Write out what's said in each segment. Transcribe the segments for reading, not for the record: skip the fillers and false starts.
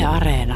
Areena.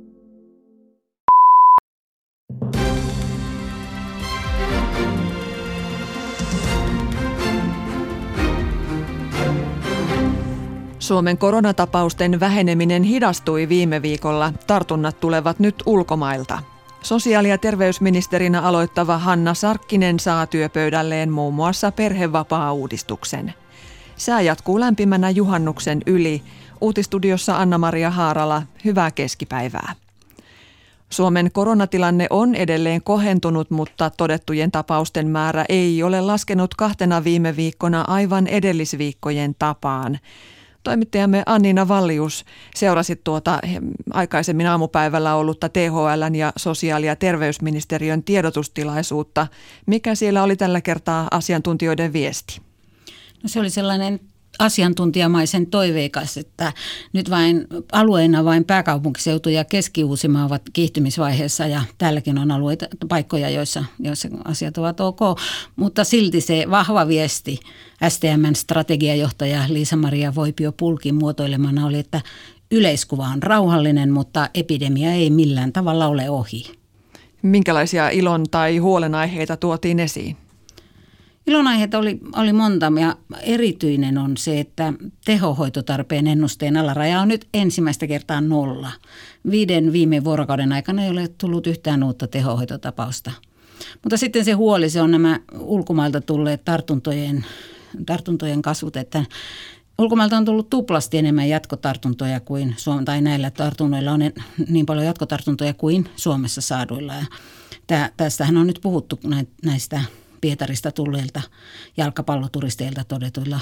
Suomen koronatapausten väheneminen hidastui viime viikolla. Tartunnat tulevat nyt ulkomailta. Sosiaali- ja terveysministerinä aloittava Hanna Sarkkinen saa työpöydälleen muun muassa perhevapaa-uudistuksen. Sää jatkuu lämpimänä juhannuksen yli. Uutistudiossa Anna-Maria Haarala, hyvää keskipäivää. Suomen koronatilanne on edelleen kohentunut, mutta todettujen tapausten määrä ei ole laskenut 2 viime viikkona aivan edellisviikkojen tapaan. Toimittajamme Anniina Vallius seurasi tuota aikaisemmin aamupäivällä ollutta THL:n ja sosiaali- ja terveysministeriön tiedotustilaisuutta. Mikä siellä oli tällä kertaa asiantuntijoiden viesti? No se oli sellainen asiantuntijamaisen toiveikas, että nyt vain alueina vain pääkaupunkiseutu ja Keski-Uusimaa ovat kiihtymisvaiheessa ja täälläkin on alueita, paikkoja, joissa asiat ovat ok, mutta silti se vahva viesti STM:n strategiajohtaja Liisa-Maria Voipio-Pulkin muotoilemana oli, että yleiskuva on rauhallinen, mutta epidemia ei millään tavalla ole ohi. Minkälaisia ilon tai huolenaiheita tuotiin esiin? Ilonaiheita oli monta ja erityinen on se, että tehohoitotarpeen ennusteen alaraja on nyt ensimmäistä kertaa 0. 5 viime vuorokauden aikana ei ole tullut yhtään uutta tehohoitotapausta. Mutta sitten se huoli, se on nämä ulkomailta tulleet tartuntojen kasvut, että ulkomailta on tullut tuplasti enemmän jatkotartuntoja kuin tai näillä tartunnoilla on niin paljon jatkotartuntoja kuin Suomessa saaduilla. Ja tästähän on nyt puhuttu näistä Pietarista tulleilta jalkapalloturisteilta todetuilla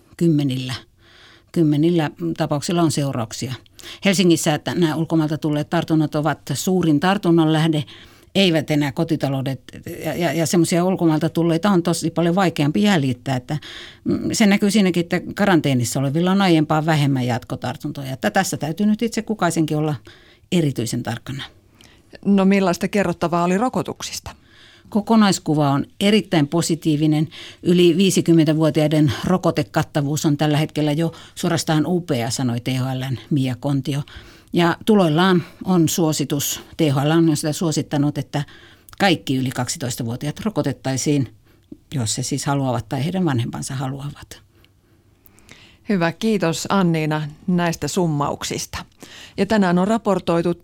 kymmenillä tapauksilla on seurauksia. Helsingissä että nämä ulkomailta tulleet tartunnat ovat suurin tartunnan lähde, eivät enää kotitaloudet ja semmoisia ulkomailta tulleita on tosi paljon vaikeampi jäljittää. Että se näkyy siinäkin, että karanteenissa olevilla on aiempaa vähemmän jatkotartuntoja. Että tässä täytyy nyt itse kukaisenkin olla erityisen tarkkana. No millaista kerrottavaa oli rokotuksista? Kokonaiskuva on erittäin positiivinen. Yli 50-vuotiaiden rokotekattavuus on tällä hetkellä jo suorastaan upea, sanoi THL:n Mia Kontio. Ja tuloillaan on suositus, THL on sitä suosittanut, että kaikki yli 12-vuotiaat rokotettaisiin, jos he siis haluavat tai heidän vanhempansa haluavat. Hyvä, kiitos Anniina näistä summauksista. Ja tänään on raportoitu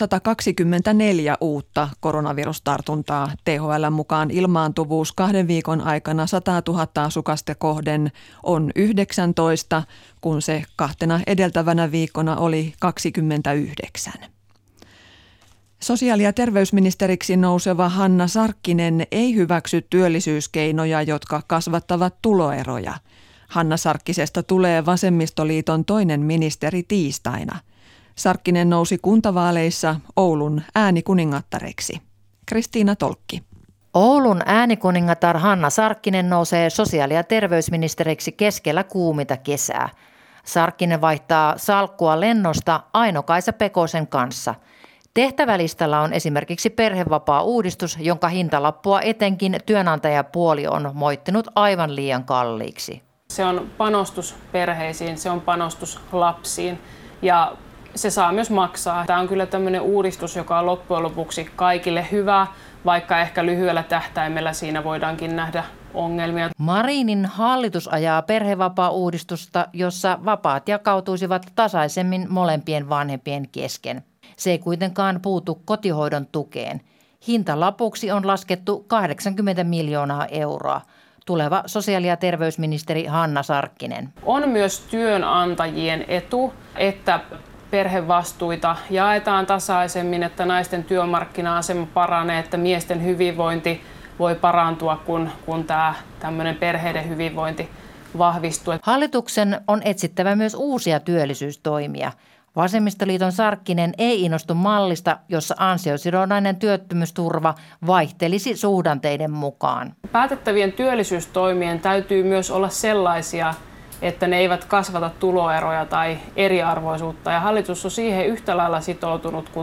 124 uutta koronavirustartuntaa. THL:n mukaan ilmaantuvuus 2 viikon aikana 100 000 asukasta kohden on 19, kun se 2 edeltävänä viikkona oli 29. Sosiaali- ja terveysministeriksi nouseva Hanna Sarkkinen ei hyväksy työllisyyskeinoja, jotka kasvattavat tuloeroja. Hanna Sarkkisesta tulee Vasemmistoliiton toinen ministeri tiistaina. Sarkkinen nousi kuntavaaleissa Oulun äänikuningattareksi. Kristiina Tolkki. Oulun äänikuningatar Hanna Sarkkinen nousee sosiaali- ja terveysministeriksi keskellä kuuminta kesää. Sarkkinen vaihtaa salkkua lennosta Aino-Kaisa Pekosen kanssa. Tehtävälistalla on esimerkiksi perhevapaa-uudistus, jonka hintalappua etenkin työnantajapuoli on moittinut aivan liian kalliiksi. Se on panostus perheisiin, se on panostus lapsiin ja se saa myös maksaa. Tämä on kyllä tämmöinen uudistus, joka on loppujen lopuksi kaikille hyvä, vaikka ehkä lyhyellä tähtäimellä siinä voidaankin nähdä ongelmia. Marinin hallitus ajaa perhevapaa-uudistusta, jossa vapaat jakautuisivat tasaisemmin molempien vanhempien kesken. Se ei kuitenkaan puutu kotihoidon tukeen. Hintalapuksi on laskettu 80 miljoonaa euroa. Tuleva sosiaali- ja terveysministeri Hanna Sarkkinen. On myös työnantajien etu, että perhevastuita jaetaan tasaisemmin, että naisten työmarkkina-asema paranee, että miesten hyvinvointi voi parantua, kun tämä tämmöinen perheiden hyvinvointi vahvistuu. Hallituksen on etsittävä myös uusia työllisyystoimia. Vasemmistoliiton Sarkkinen ei innostu mallista, jossa ansiosidonnainen työttömyysturva vaihtelisi suhdanteiden mukaan. Päätettävien työllisyystoimien täytyy myös olla sellaisia, että ne eivät kasvata tuloeroja tai eriarvoisuutta. Ja hallitus on siihen yhtä lailla sitoutunut kuin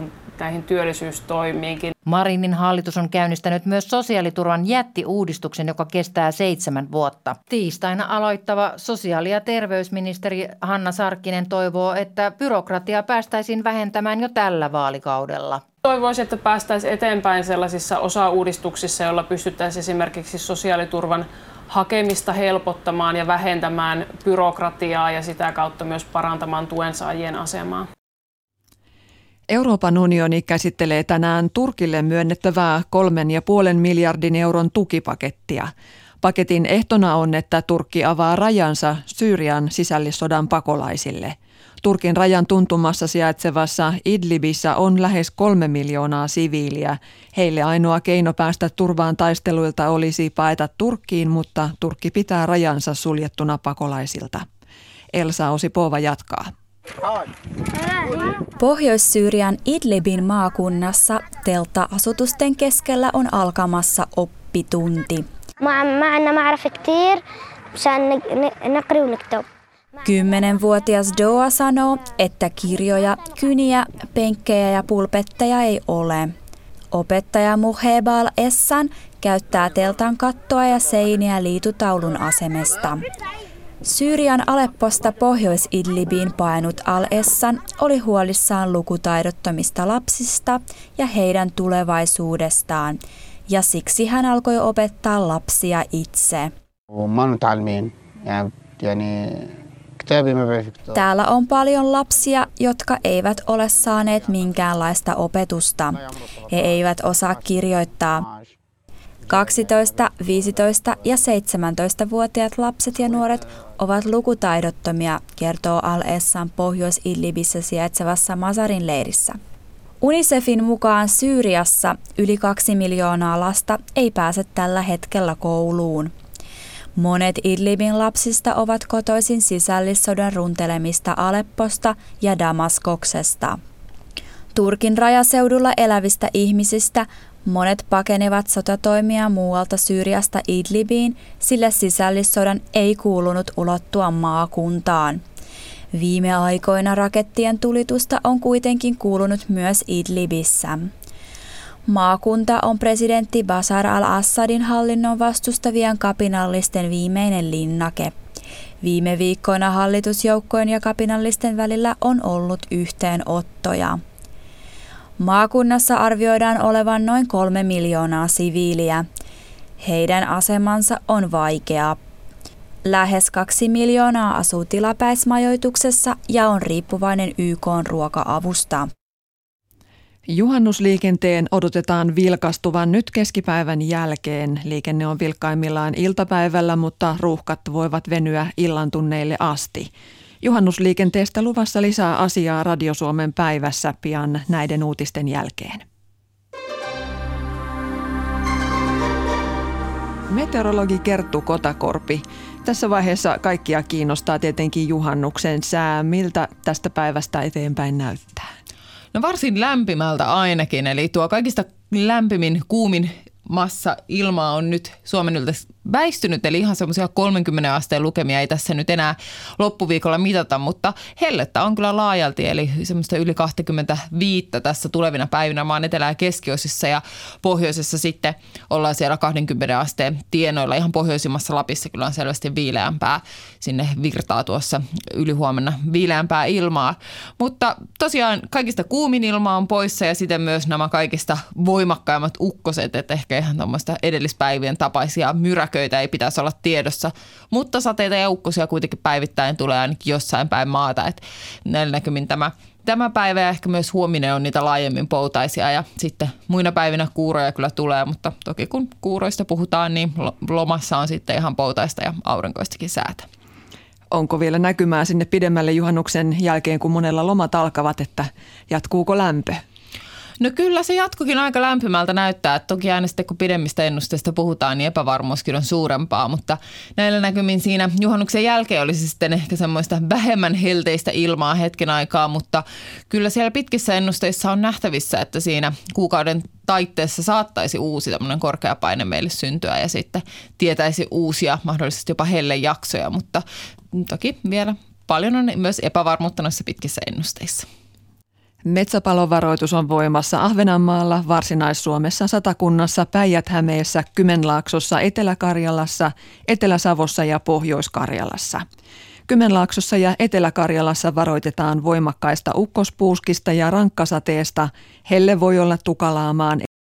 näihin työllisyystoimiinkin. Marinin hallitus on käynnistänyt myös sosiaaliturvan jättiuudistuksen, joka kestää 7 vuotta. Tiistaina aloittava sosiaali- ja terveysministeri Hanna Sarkkinen toivoo, että byrokratiaa päästäisiin vähentämään jo tällä vaalikaudella. Toivoisin, että päästäisiin eteenpäin sellaisissa osauudistuksissa, joilla pystyttäisiin esimerkiksi sosiaaliturvan hakemista helpottamaan ja vähentämään byrokratiaa ja sitä kautta myös parantamaan tuensaajien asemaa. Euroopan unioni käsittelee tänään Turkille myönnettävää 3,5 miljardin euron tukipakettia. Paketin ehtona on, että Turkki avaa rajansa Syyrian sisällissodan pakolaisille. Turkin rajan tuntumassa sijaitsevassa Idlibissä on lähes 3 miljoonaa siviiliä. Heille ainoa keino päästä turvaan taisteluilta olisi paeta Turkkiin, mutta Turkki pitää rajansa suljettuna pakolaisilta. Elsa Osipova jatkaa. Pohjois-Syyrian Idlibin maakunnassa teltta-asutusten keskellä on alkamassa oppitunti. 10-vuotias Doa sanoo, että kirjoja, kyniä, penkkejä ja pulpetteja ei ole. Opettaja Muhebal Essan käyttää teltan kattoa ja seiniä liitutaulun asemesta. Syyrian Alepposta Pohjois-Idlibiin paenut Al-Essan oli huolissaan lukutaidottomista lapsista ja heidän tulevaisuudestaan, ja siksi hän alkoi opettaa lapsia itse. Täällä on paljon lapsia, jotka eivät ole saaneet minkäänlaista opetusta. He eivät osaa kirjoittaa. 12, 15 ja 17-vuotiaat lapset ja nuoret ovat lukutaidottomia, kertoo Al-Essan Pohjois-Idlibissä sijaitsevassa Masarin leirissä. UNICEFin mukaan Syyriassa yli 2 miljoonaa lasta ei pääse tällä hetkellä kouluun. Monet Idlibin lapsista ovat kotoisin sisällissodan runtelemista Alepposta ja Damaskoksesta. Turkin rajaseudulla elävistä ihmisistä monet pakenevat sotatoimia muualta Syyriasta Idlibiin, sillä sisällissodan ei kuulunut ulottua maakuntaan. Viime aikoina rakettien tulitusta on kuitenkin kuulunut myös Idlibissä. Maakunta on presidentti Bashar al-Assadin hallinnon vastustavien kapinallisten viimeinen linnake. Viime viikkoina hallitusjoukkojen ja kapinallisten välillä on ollut yhteenottoja. Maakunnassa arvioidaan olevan noin 3 miljoonaa siviiliä. Heidän asemansa on vaikea. Lähes 2 miljoonaa asuu tilapäismajoituksessa ja on riippuvainen YK:n ruoka-avusta. Juhannusliikenteen odotetaan vilkastuvan nyt keskipäivän jälkeen. Liikenne on vilkkaimmillaan iltapäivällä, mutta ruuhkat voivat venyä illantunneille asti. Juhannusliikenteestä luvassa lisää asiaa Radio Suomen päivässä pian näiden uutisten jälkeen. Meteorologi Kerttu Kotakorpi. Tässä vaiheessa kaikkia kiinnostaa tietenkin juhannuksen sää. Miltä tästä päivästä eteenpäin näyttää? No varsin lämpimältä ainakin, eli tuo kaikista lämpimin, kuumin massa ilmaa on nyt Suomen yltä väistynyt, eli ihan semmoisia 30 asteen lukemia ei tässä nyt enää loppuviikolla mitata, mutta hellettä on kyllä laajalti, eli semmoista yli 25 tässä tulevina päivinä maan etelä- ja keskiosissa ja pohjoisessa sitten ollaan siellä 20 asteen tienoilla. Ihan pohjoisimmassa Lapissa kyllä on selvästi viileämpää, sinne virtaa tuossa ylihuomenna viileämpää ilmaa, mutta tosiaan kaikista kuumin ilma on poissa ja sitten myös nämä kaikista voimakkaimmat ukkoset, että ehkä ihan tuommoista edellispäivien tapaisia myräköitä ei pitäisi olla tiedossa, mutta sateita ja ukkosia kuitenkin päivittäin tulee ainakin jossain päin maata, että näillä näkymin tämä päivä ja ehkä myös huominen on niitä laajemmin poutaisia ja sitten muina päivinä kuuroja kyllä tulee, mutta toki kun kuuroista puhutaan, niin lomassa on sitten ihan poutaista ja aurinkoistakin säätä. Onko vielä näkymää sinne pidemmälle juhannuksen jälkeen, kun monella lomat alkavat, että jatkuuko lämpö? No kyllä se jatkokin aika lämpimältä näyttää. Toki aina sitten kun pidemmistä ennusteista puhutaan, niin epävarmuuskin on suurempaa, mutta näillä näkymin siinä juhannuksen jälkeen olisi sitten ehkä semmoista vähemmän helteistä ilmaa hetken aikaa, mutta kyllä siellä pitkissä ennusteissa on nähtävissä, että siinä kuukauden taitteessa saattaisi uusi tämmöinen korkea paine meille syntyä ja sitten tietäisi uusia mahdollisesti jopa hellejaksoja, mutta toki vielä paljon on myös epävarmuutta noissa pitkissä ennusteissa. Metsäpalovaroitus on voimassa Ahvenanmaalla, Varsinais-Suomessa, Satakunnassa, Päijät-Hämeessä, Kymenlaaksossa, Etelä-Karjalassa, Etelä-Savossa ja Pohjois-Karjalassa. Kymenlaaksossa ja Etelä-Karjalassa varoitetaan voimakkaista ukkospuuskista ja rankkasateesta. Helle voi olla tukalaamaan